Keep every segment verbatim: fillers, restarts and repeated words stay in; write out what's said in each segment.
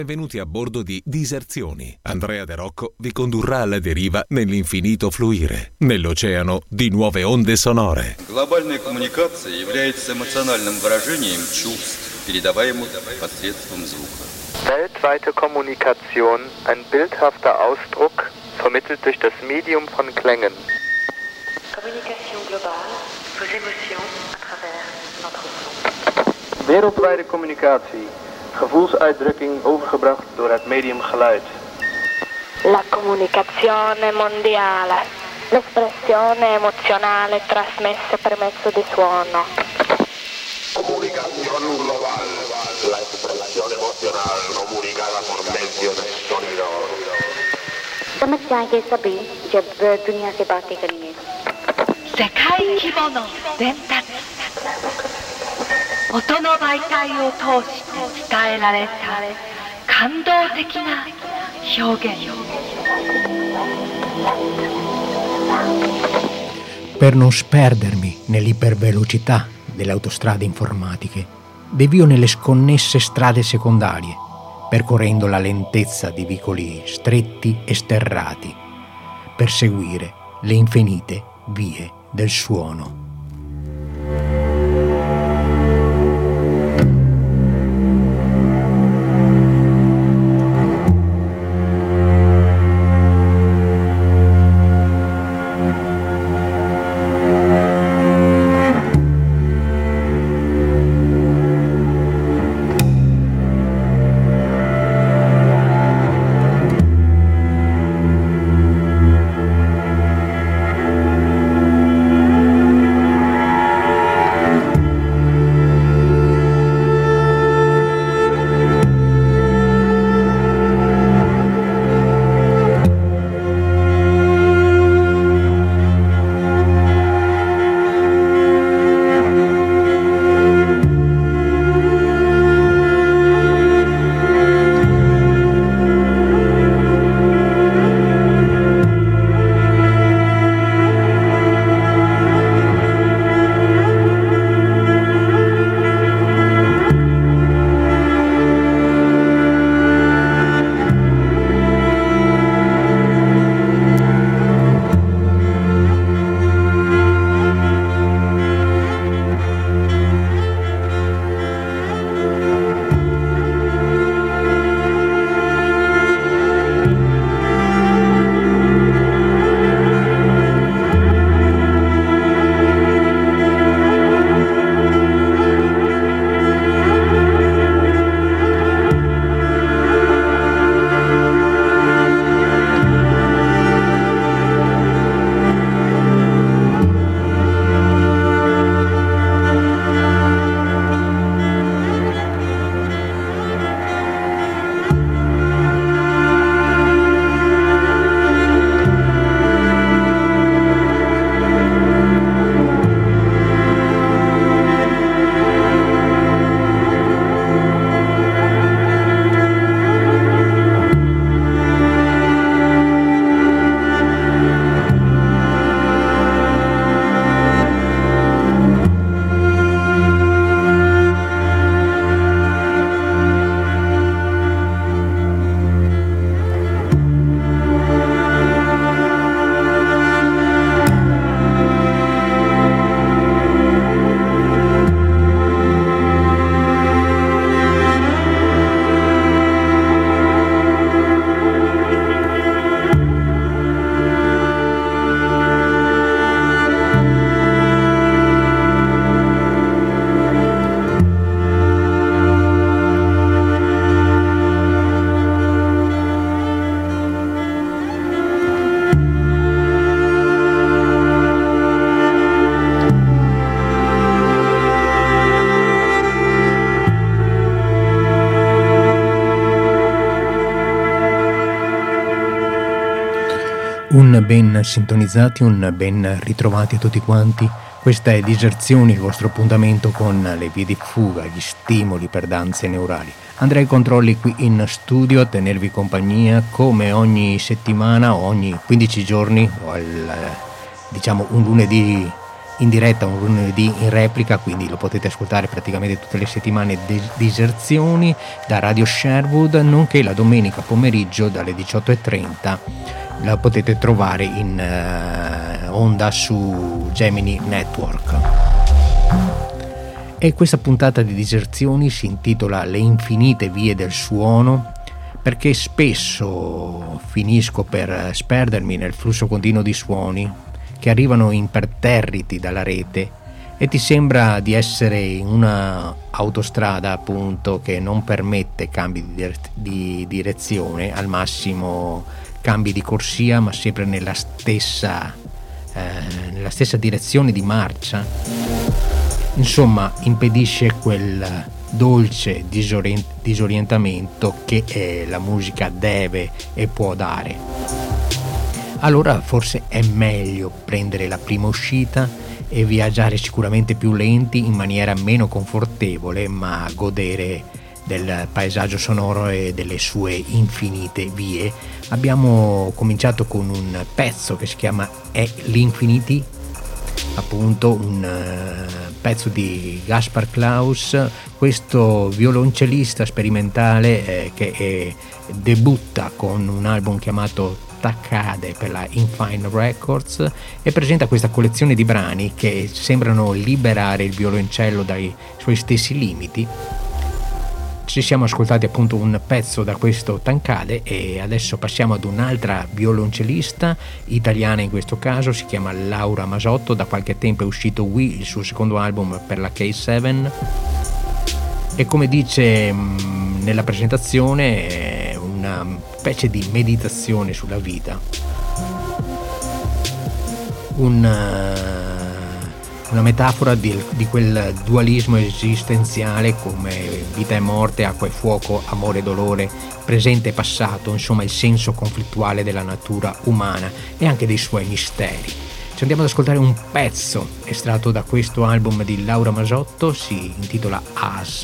Benvenuti a bordo di Diserzioni. Andrea De Rocco vi condurrà alla deriva nell'infinito fluire, nell'oceano di nuove onde sonore. Глобальная коммуникация является эмоциональным выражением чувств, передаваемых посредством звука. Weltweite Kommunikation, ein bildhafter Ausdruck, vermittelt durch das Medium von Klängen. Communication globale, vos émotions à travers notre son. Wereldwijde communicatie, gevoelsuitdrukking overgebracht door het medium geluid. La comunicazione mondiale, l'espressione emozionale trasmessa per mezzo di suono. Comunicación global, la expresión emocional comunicada por medio del sonido. समस्या ये सभी जब दुनिया से बातें करेंगे 世界規模の伝達音の媒体を通して伝えられた感動的な表現 Per non sperdermi nell'ipervelocità delle autostrade informatiche, devio nelle sconnesse strade secondarie, percorrendo la lentezza di vicoli stretti e sterrati, per seguire le infinite vie del suono. Un ben sintonizzati, un ben ritrovati a tutti quanti. Questa è Diserzioni, il vostro appuntamento con le vie di fuga, gli stimoli per danze neurali. Andrea ai controlli qui in studio a tenervi compagnia come ogni settimana o ogni quindici giorni o al, diciamo un lunedì in diretta un lunedì in replica, quindi lo potete ascoltare praticamente tutte le settimane, de- Diserzioni da Radio Sherwood, nonché la domenica pomeriggio dalle diciotto e trenta la potete trovare in uh, onda su Gemini Network. E questa puntata di Diserzioni si intitola Le infinite vie del suono, perché spesso finisco per sperdermi nel flusso continuo di suoni che arrivano imperterriti dalla rete e ti sembra di essere in una autostrada, appunto, che non permette cambi di, dire- di direzione, al massimo cambi di corsia, ma sempre nella stessa, eh, nella stessa direzione di marcia. Insomma, impedisce quel dolce disorient- disorientamento che eh, la musica deve e può dare. Allora forse è meglio prendere la prima uscita e viaggiare sicuramente più lenti, in maniera meno confortevole, ma godere del paesaggio sonoro e delle sue infinite vie. Abbiamo cominciato con un pezzo che si chiama È l'Infinity, appunto un uh, pezzo di Gaspar Klaus, questo violoncellista sperimentale eh, che eh, debutta con un album chiamato Taccade per la Infine Records e presenta questa collezione di brani che sembrano liberare il violoncello dai suoi stessi limiti. Ci siamo ascoltati appunto un pezzo da questo Tancade e adesso passiamo ad un'altra violoncellista italiana, in questo caso si chiama Laura Masotto. Da qualche tempo è uscito Wii, il suo secondo album per la K sette, e come dice mh, nella presentazione è una specie di meditazione sulla vita, un, uh, una metafora di, di quel dualismo esistenziale come vita e morte, acqua e fuoco, amore e dolore, presente e passato, insomma il senso conflittuale della natura umana e anche dei suoi misteri. Ci andiamo ad ascoltare un pezzo estratto da questo album di Laura Masotto, si intitola As.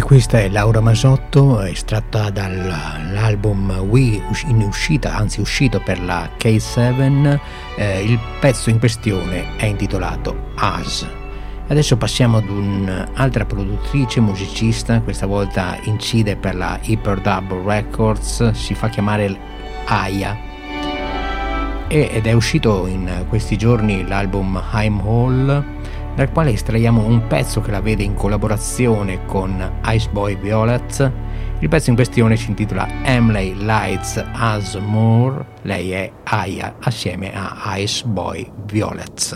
E questa è Laura Masotto, estratta dall'album We, in uscita, anzi uscito per la K sette. Eh, il pezzo in questione è intitolato Us. Adesso passiamo ad un'altra produttrice musicista, questa volta incide per la Hyperdub Records, si fa chiamare Aya ed è uscito in questi giorni l'album I'm Hall, dal quale estraiamo un pezzo che la vede in collaborazione con Iceboy Violet. Il pezzo in questione si intitola Emily Lights Us More. Lei è Aya assieme a Iceboy Violet.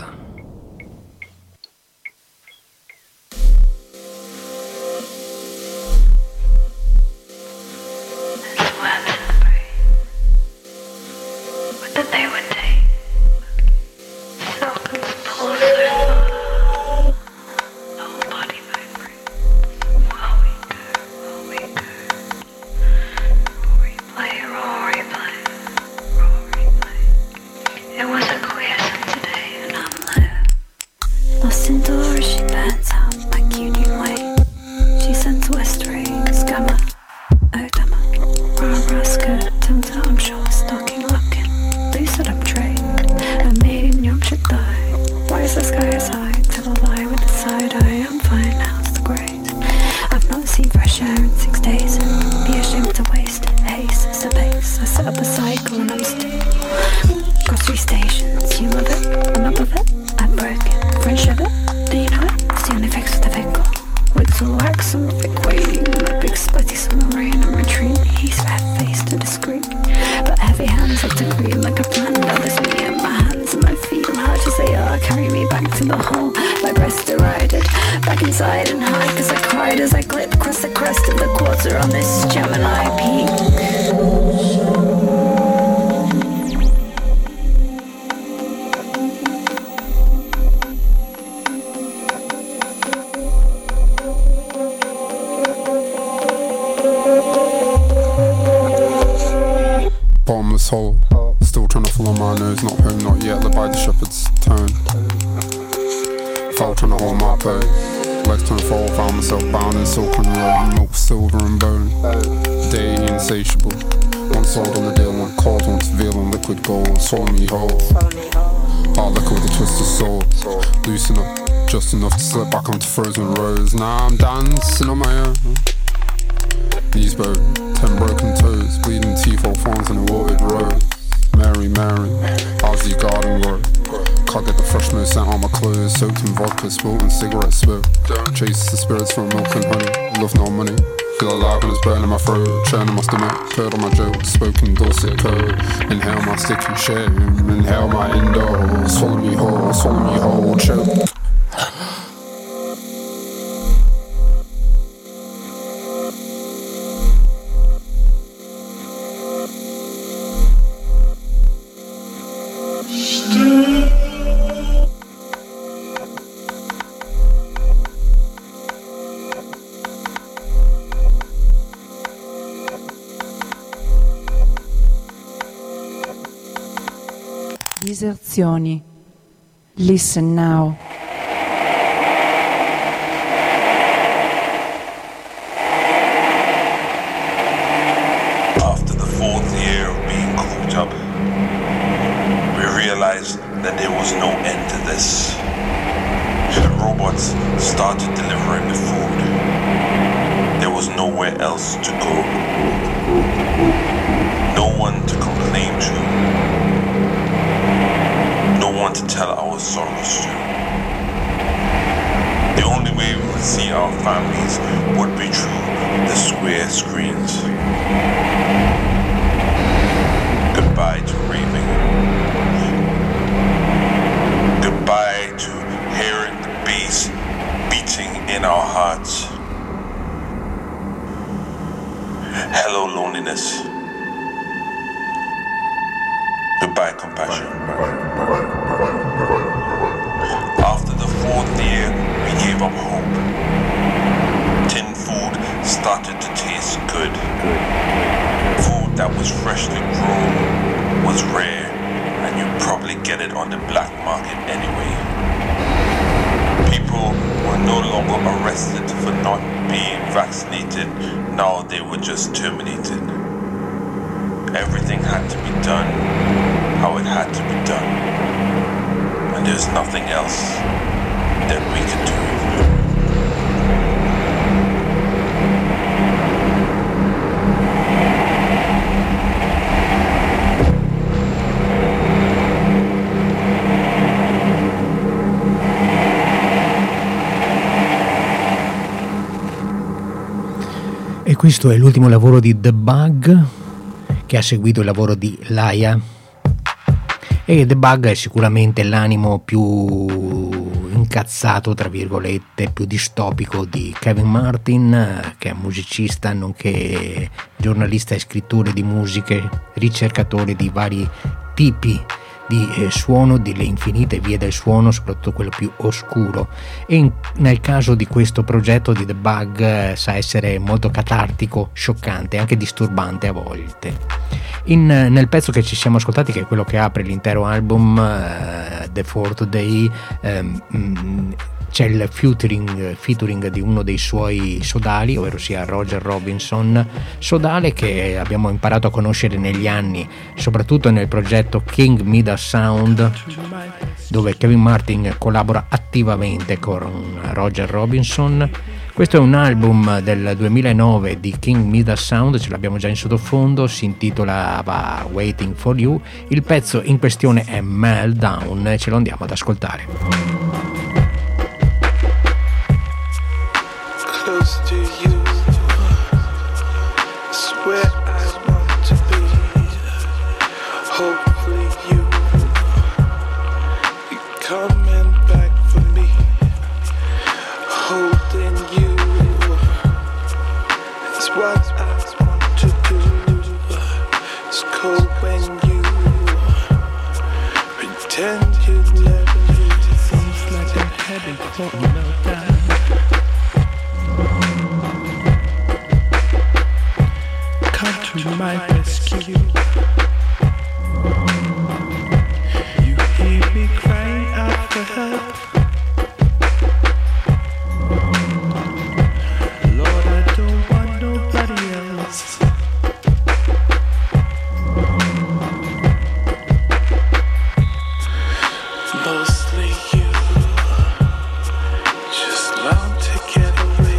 Hole, still trying to follow my nose, not home, not yet, led by the shepherd's tone. Foul trying to hold my pose, legs turn fall, found myself bound in silken road, milk, silver and bone. Day insatiable, one sold on the deal, one cold, one to veal on liquid gold, swallow me whole. Hard liquor with a twisted soul, loosen up, just enough to slip back onto frozen roads. Now I'm dancing on my own. Knees bowed, ten broken toes, bleeding teeth, old fawns in a watered road. Mary, Mary, how's the garden grow? Can't get the fresh no scent on my clothes, soaked in vodka, spilt and cigarette smoke. Chase the spirits from milk and honey, love no money. Feel alive when it's burning my throat, churning my stomach, heard on my joke, spoken Dorset code. Inhale my sticky shame, inhale my indo, swallow me whole, swallow me whole, choke. Diserzioni. Listen now. After the fourth year of being cooped up, we realized that there was no end to this. The robots started delivering the food. There was nowhere else to go. No one to complain to. No one to tell our sorrows to. The only way we would see our families would be through the square screens. Goodbye to raving. Goodbye to hearing the bass beating in our hearts. Hello, loneliness. Goodbye, compassion. After the fourth year, we gave up hope. Tin food started to taste good. Food that was freshly grown was rare, and you'd probably get it on the black market anyway. People were no longer arrested arrested for not being vaccinated, now they were just terminated. Everything had to be done how it had to be done, and there's nothing else that we could do. E questo è l'ultimo lavoro di The Bug, che ha seguito il lavoro di Laia. E The Bug è sicuramente l'animo più incazzato, tra virgolette, più distopico di Kevin Martin, che è musicista nonché giornalista e scrittore di musiche, ricercatore di vari tipi di eh, suono, delle infinite vie del suono, soprattutto quello più oscuro, e in, nel caso di questo progetto di The Bug eh, sa essere molto catartico, scioccante, anche disturbante a volte. In, nel pezzo che ci siamo ascoltati, che è quello che apre l'intero album, uh, The Fourth Day, um, mm, c'è il featuring, featuring di uno dei suoi sodali, ovvero sia Roger Robinson, sodale che abbiamo imparato a conoscere negli anni, soprattutto nel progetto King Midas Sound, dove Kevin Martin collabora attivamente con Roger Robinson. Questo è un album del duemilanove di King Midas Sound, ce l'abbiamo già in sottofondo, si intitolava Waiting for You. Il pezzo in questione è Meltdown e ce lo andiamo ad ascoltare. Close to you, it's where I want to be. Hopefully you, you're coming back for me. Holding you is what I want to do. It's cold when you pretend you never knew. It seems like I'm heading for a meltdown. Come to my rescue. You hear me crying out for help. Lord, I don't want nobody else. Mostly you, just long to get away,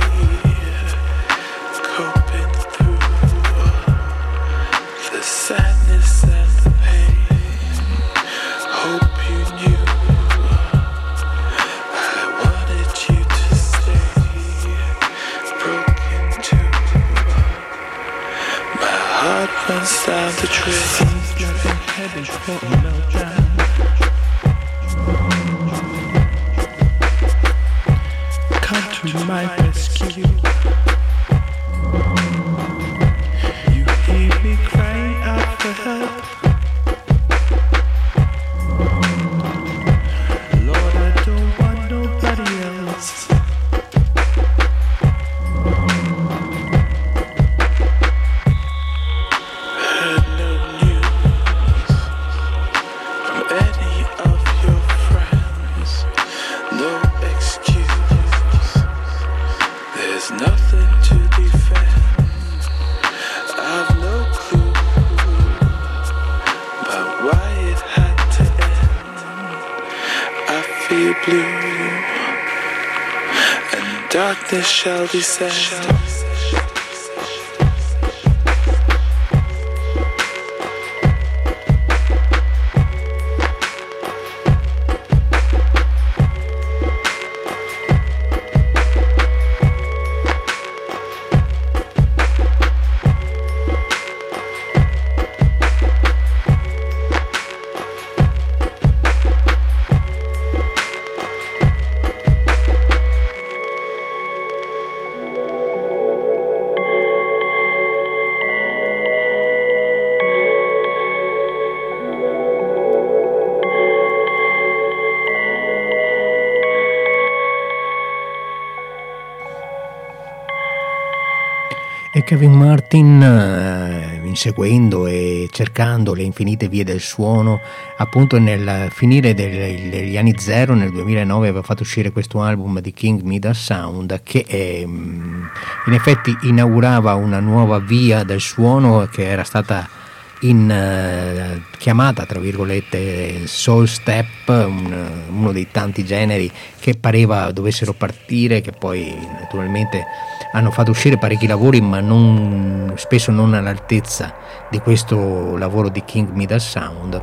coping through the sadness and the pain. Hope you knew I wanted you to stay. Broken too, my heart runs down the drain. Seems like I'm heading for a meltdown. Come to my rescue. You hear me crying out for help. Lord, I don't want nobody else. Heard no news from any of your friends. No excuse. There's nothing to defend. I've no clue about why it had to end. I feel blue and darkness shall descend. E Kevin Martin, eh, inseguendo e cercando le infinite vie del suono, appunto nel finire del, degli anni zero, nel duemilanove, aveva fatto uscire questo album di King Midas Sound che eh, in effetti inaugurava una nuova via del suono che era stata in uh, chiamata tra virgolette soul step, un, uno dei tanti generi che pareva dovessero partire, che poi naturalmente hanno fatto uscire parecchi lavori ma non, spesso non all'altezza di questo lavoro di King Midas Sound.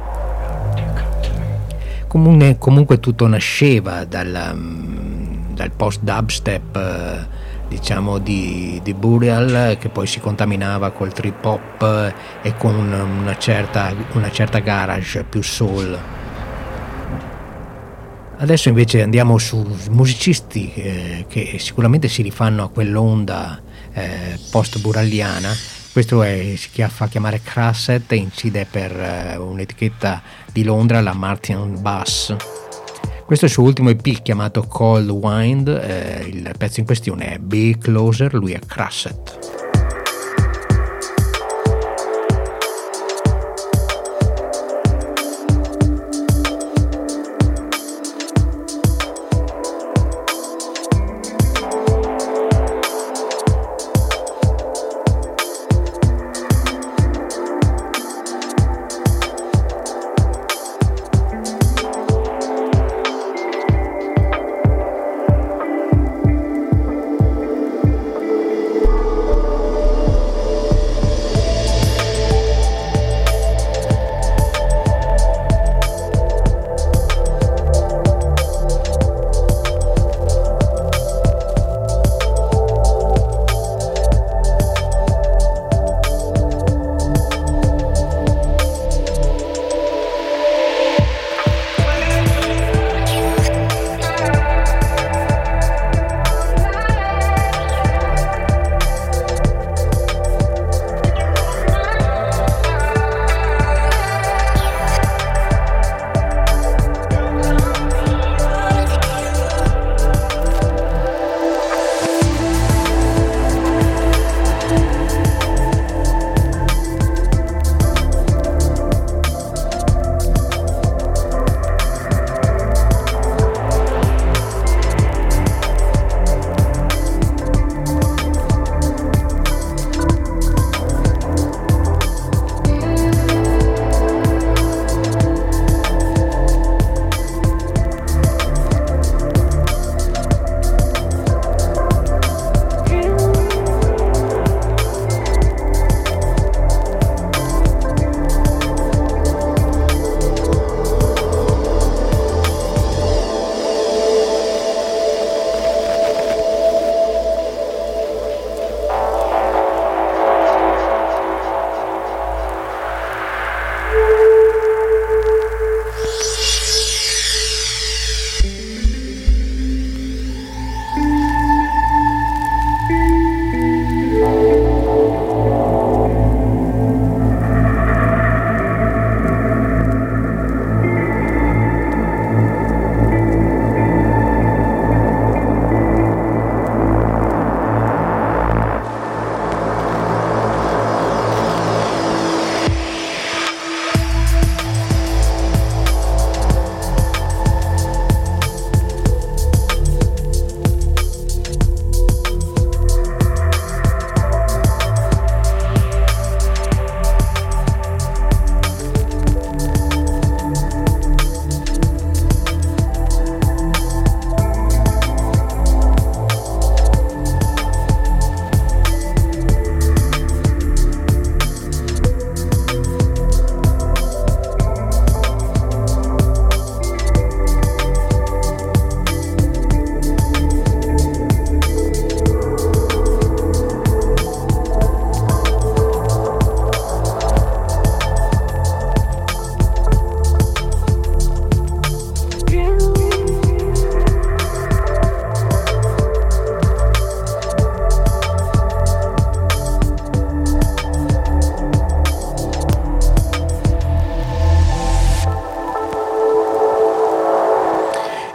Comunque, comunque tutto nasceva dal, dal post dubstep uh, diciamo di, di Burial, che poi si contaminava col trip hop e con una certa, una certa garage più soul. Adesso invece andiamo su musicisti eh, che sicuramente si rifanno a quell'onda eh, post buraliana. Questo è, si fa chiamare Crasset e incide per eh, un'etichetta di Londra, la Martian Bass. Questo è il suo ultimo E P chiamato Cold Wind, eh, il pezzo in questione è Be Closer, lui è Crasset.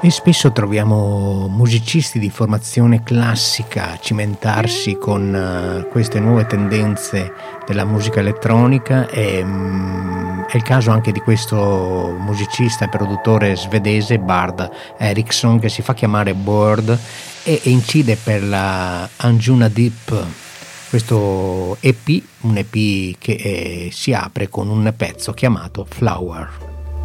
E spesso troviamo musicisti di formazione classica cimentarsi con uh, queste nuove tendenze della musica elettronica e um, è il caso anche di questo musicista e produttore svedese Bard Eriksson, che si fa chiamare Board e, e incide per la Anjuna Deep, questo E P, un E P che eh, si apre con un pezzo chiamato Flower.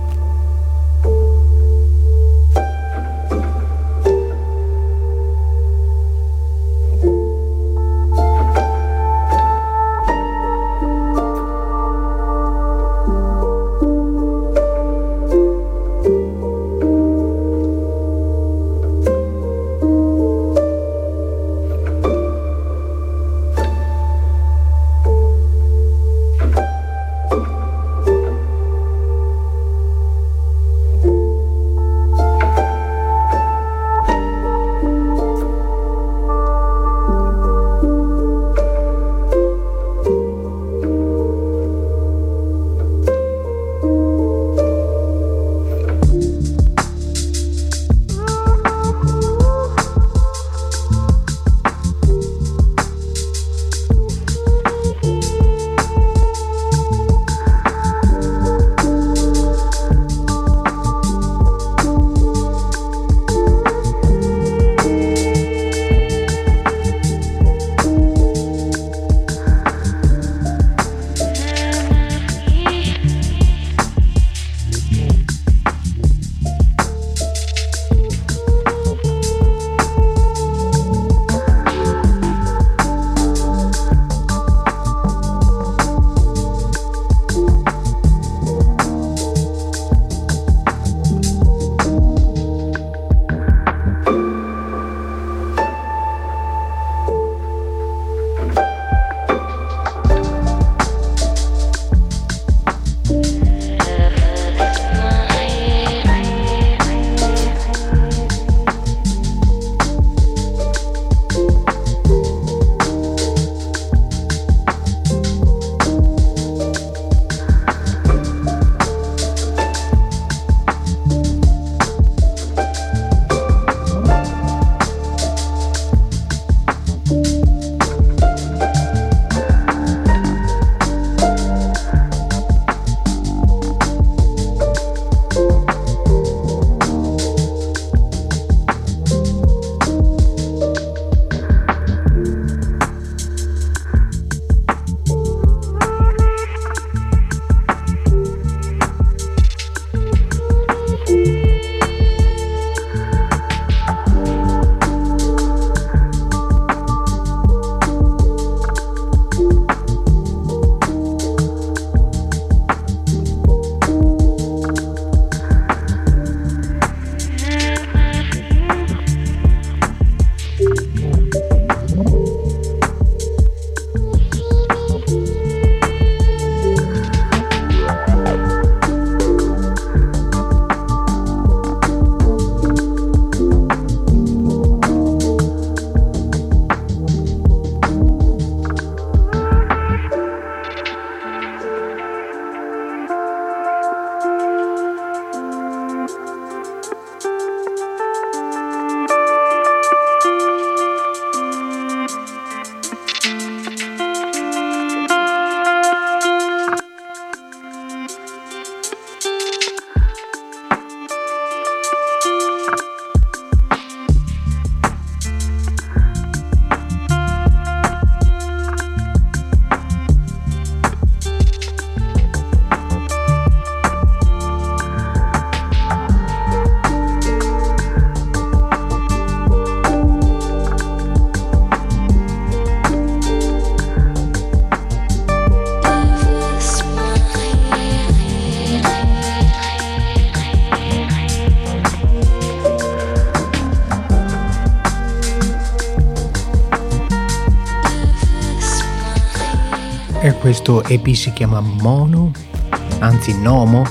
E questo E P si chiama Mono, anzi Nomo,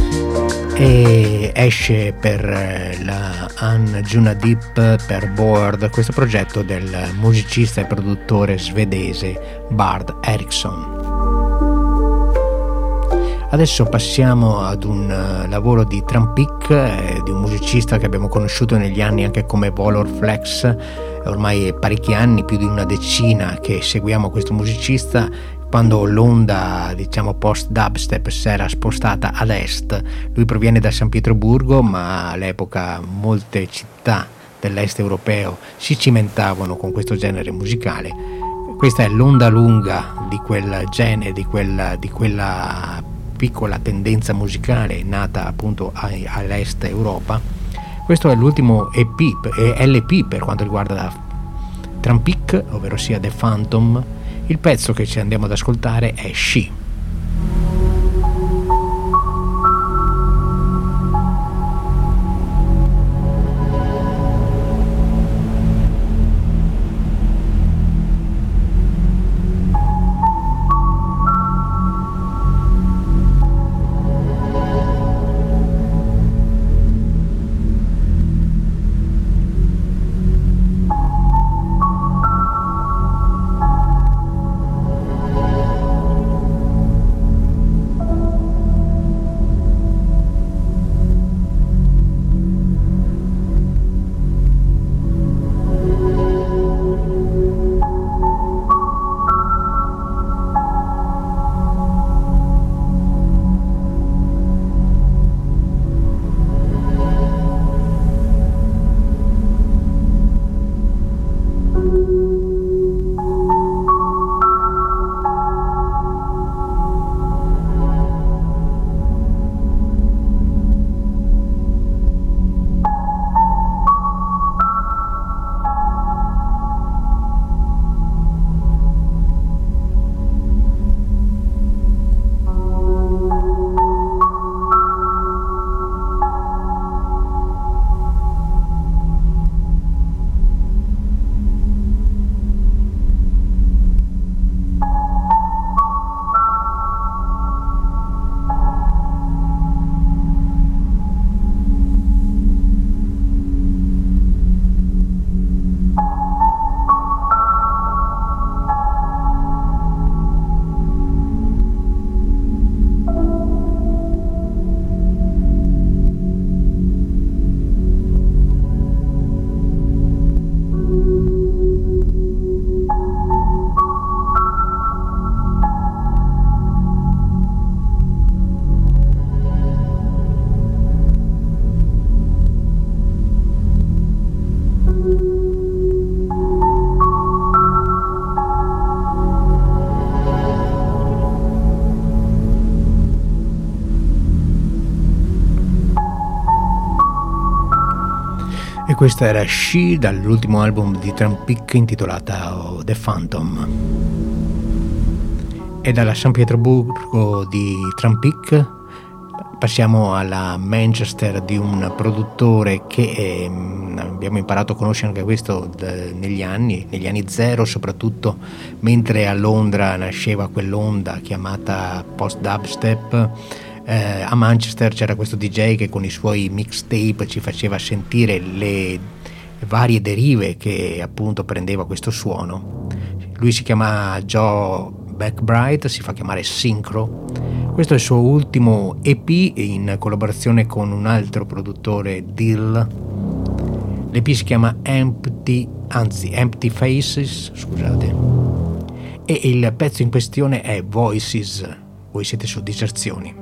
e esce per la Anjuna Deep per Board, questo progetto del musicista e produttore svedese Bard Eriksson. Adesso passiamo ad un uh, lavoro di Trumpik, eh, di un musicista che abbiamo conosciuto negli anni anche come Volor Flex. Ormai parecchi anni, più di una decina che seguiamo questo musicista. Quando l'onda, diciamo, post dubstep si era spostata ad est, lui proviene da San Pietroburgo, ma all'epoca molte città dell'est europeo si cimentavano con questo genere musicale. Questa è l'onda lunga di quel genere, di quella, di quella piccola tendenza musicale nata appunto all'est Europa. Questo è l'ultimo E P, L P per quanto riguarda Trumpik, ovvero sia The Phantom. Il pezzo che ci andiamo ad ascoltare è She. E questa era She dall'ultimo album di Trumpik intitolata oh, The Phantom. E dalla San Pietroburgo di Trumpik passiamo alla Manchester di un produttore che eh, abbiamo imparato a conoscere anche questo d- negli anni, negli anni zero soprattutto, mentre a Londra nasceva quell'onda chiamata post-dubstep. Eh, a Manchester c'era questo D J che con i suoi mixtape ci faceva sentire le varie derive che appunto prendeva questo suono. Lui si chiama Joe McBride, si fa chiamare Synchro. Questo è il suo ultimo E P in collaborazione con un altro produttore, Dill. L'E P si chiama Empty, anzi Empty Faces, scusate, e il pezzo in questione è Voices. Voi siete su Diserzioni.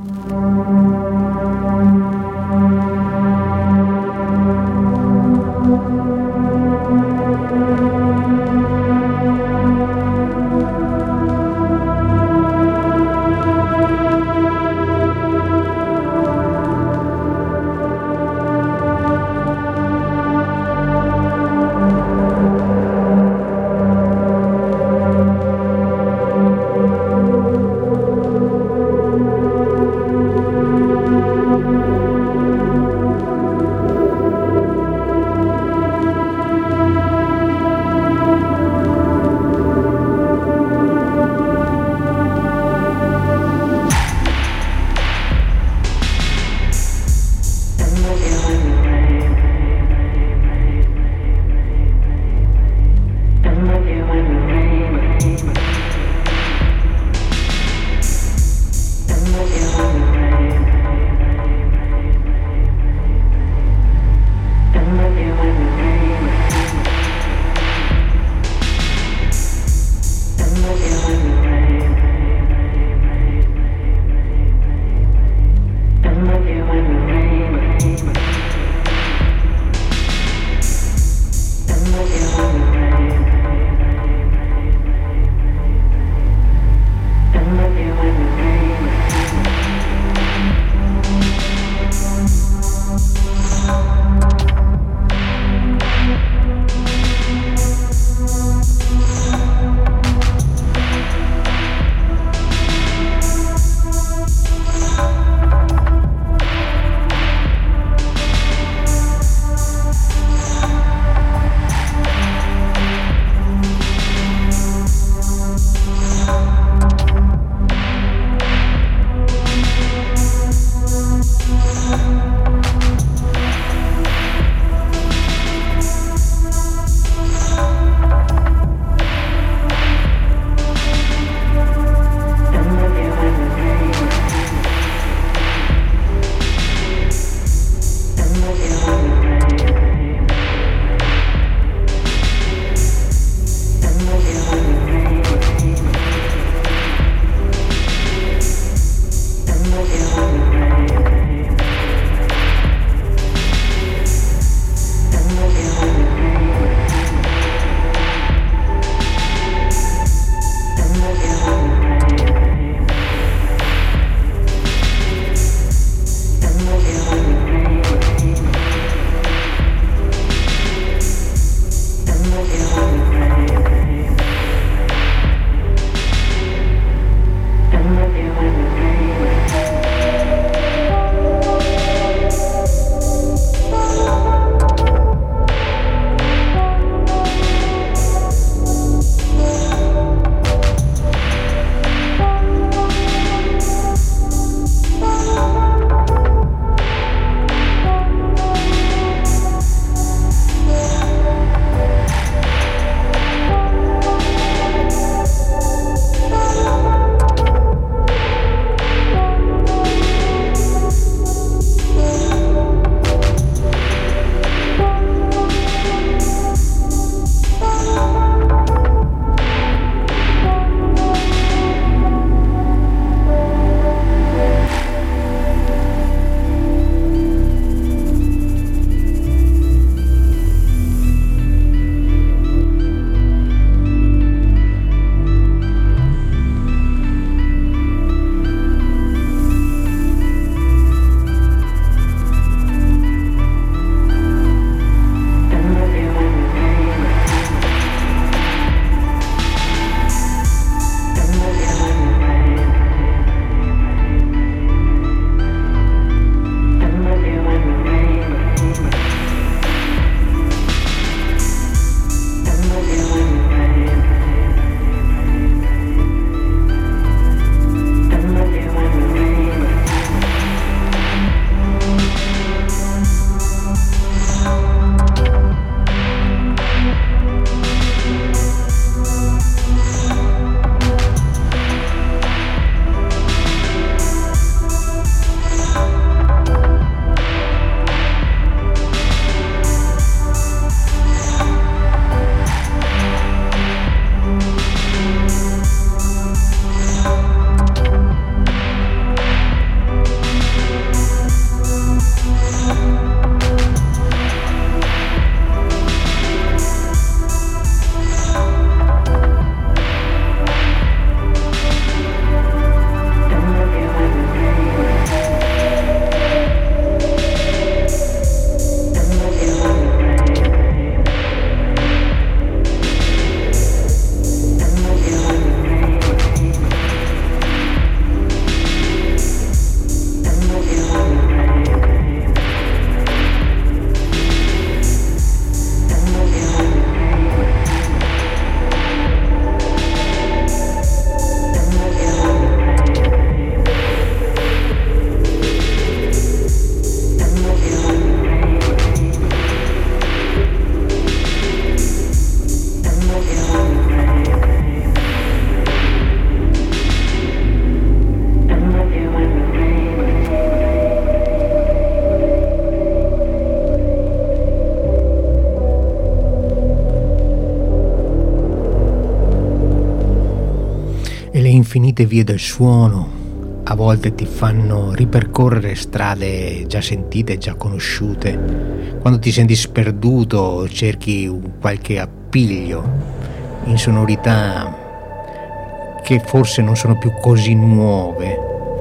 infinite vie del suono a volte ti fanno ripercorrere strade già sentite, già conosciute. Quando ti senti sperduto cerchi un qualche appiglio in sonorità che forse non sono più così nuove,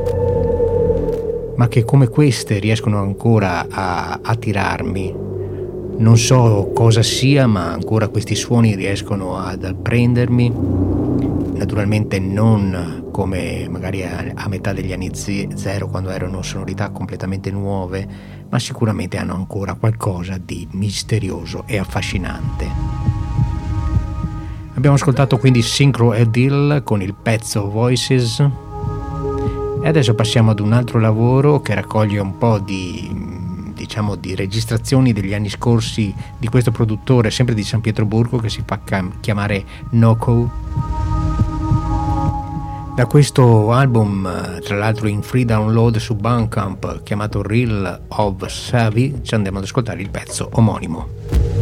ma che come queste riescono ancora a attirarmi. Non so cosa sia, ma ancora questi suoni riescono ad prendermi. Naturalmente non come magari a, a metà degli anni zero, quando erano sonorità completamente nuove, ma sicuramente hanno ancora qualcosa di misterioso e affascinante. Abbiamo ascoltato quindi Synchro e Dill con il pezzo Voices, e adesso passiamo ad un altro lavoro che raccoglie un po' di diciamo di registrazioni degli anni scorsi di questo produttore sempre di San Pietroburgo, che si fa chiamare Noko. Da questo album, tra l'altro in free download su Bandcamp, chiamato Reel of Savvy, ci andiamo ad ascoltare il pezzo omonimo.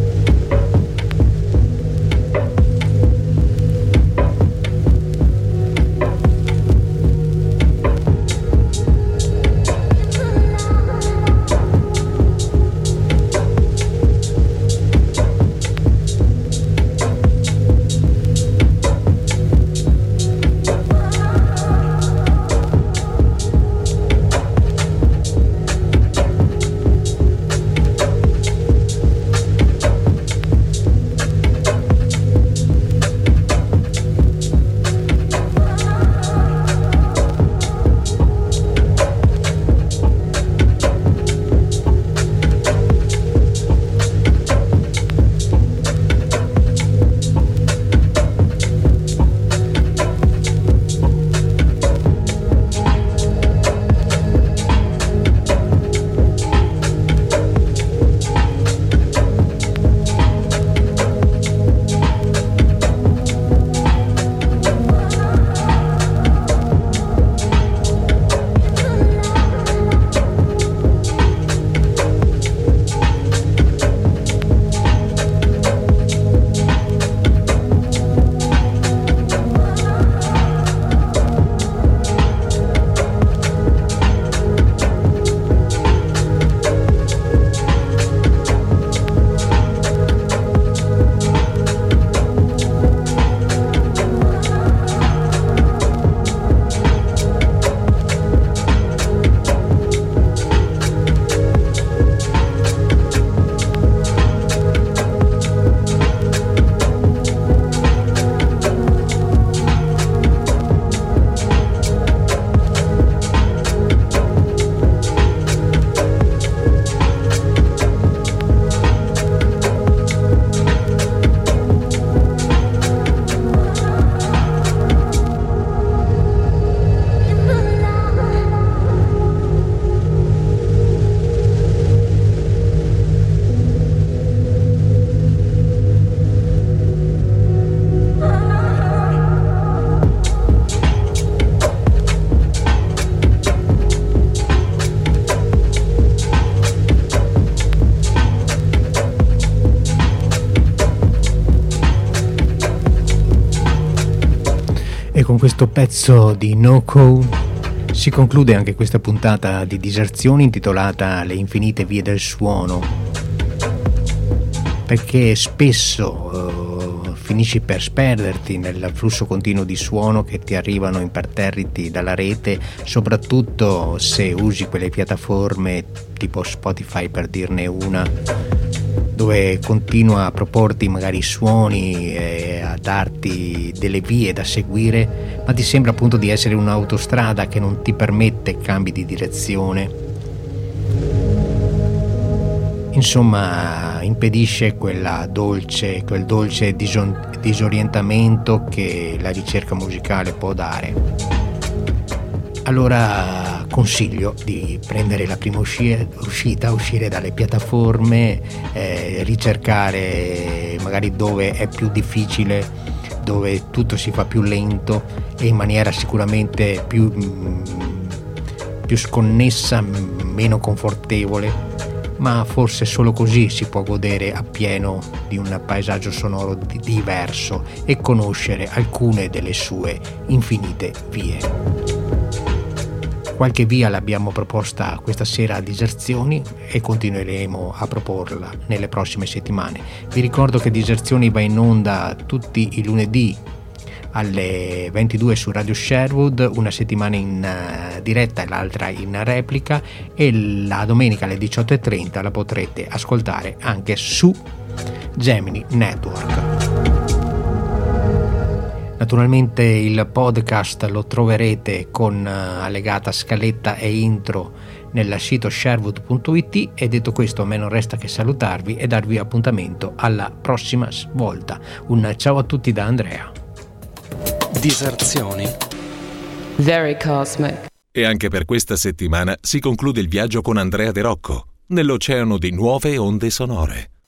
E con questo pezzo di Noko si conclude anche questa puntata di Diserzioni intitolata Le infinite vie del suono, perché spesso uh, finisci per sperderti nel flusso continuo di suono che ti arrivano imperterriti dalla rete, soprattutto se usi quelle piattaforme tipo Spotify, per dirne una, dove continua a proporti magari suoni e a darti delle vie da seguire, ma ti sembra appunto di essere un'autostrada che non ti permette cambi di direzione. Insomma, impedisce quella dolce, quel dolce disorientamento che la ricerca musicale può dare. Allora consiglio di prendere la prima uscita, uscire dalle piattaforme, eh, ricercare magari dove è più difficile, dove tutto si fa più lento e in maniera sicuramente più, più sconnessa, meno confortevole, ma forse solo così si può godere appieno di un paesaggio sonoro di- diverso e conoscere alcune delle sue infinite vie. Qualche via l'abbiamo proposta questa sera a Diserzioni e continueremo a proporla nelle prossime settimane. Vi ricordo che Diserzioni va in onda tutti i lunedì alle ventidue su Radio Sherwood, una settimana in uh, diretta e l'altra in replica, e la domenica alle diciotto e trenta la potrete ascoltare anche su Gemini Network. Naturalmente il podcast lo troverete con uh, allegata scaletta e intro nel sito sherwood punto it, e detto questo a me non resta che salutarvi e darvi appuntamento alla prossima volta. Un ciao a tutti da Andrea. Diserzioni. Very cosmic. E anche per questa settimana si conclude il viaggio con Andrea De Rocco nell'oceano di nuove onde sonore.